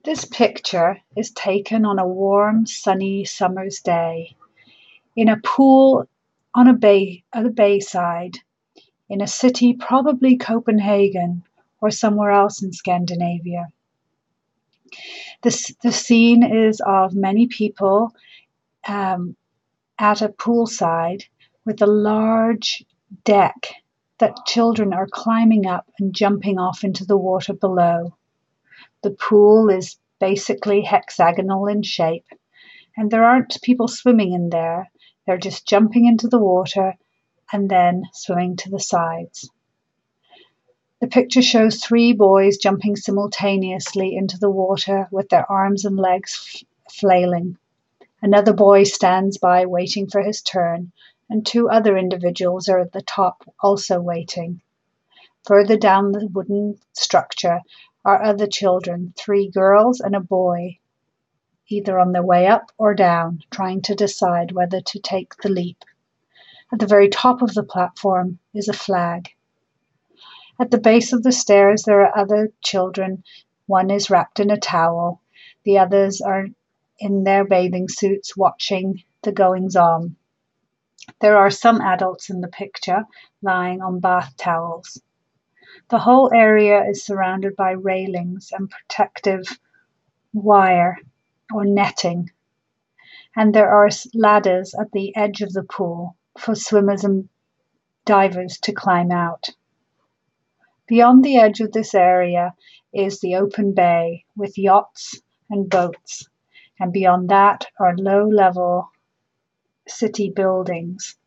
This picture is taken on a warm, sunny summer's day in a pool on the bayside in a city, probably Copenhagen or somewhere else in Scandinavia. The scene is of many people um, at a poolside with a large deck that children are climbing up and jumping off into the water below. The pool is basically hexagonal in shape, and there aren't people swimming in there. They're just jumping into the water and then swimming to the sides. The picture shows three boys jumping simultaneously into the water with their arms and legs flailing. Another boy stands by waiting for his turn, and two other individuals are at the top also waiting. Further down the wooden structure are other children, three girls and a boy, either on their way up or down, trying to decide whether to take the leap. At the very top of the platform is a flag. At the base of the stairs there are other children. One is wrapped in a towel. The others are in their bathing suits watching the goings on. There are some adults in the picture lying on bath towels. The whole area is surrounded by railings and protective wire or netting, and there are ladders at the edge of the pool for swimmers and divers to climb out. Beyond the edge of this area is the open bay with yachts and boats, and beyond that are low-level city buildings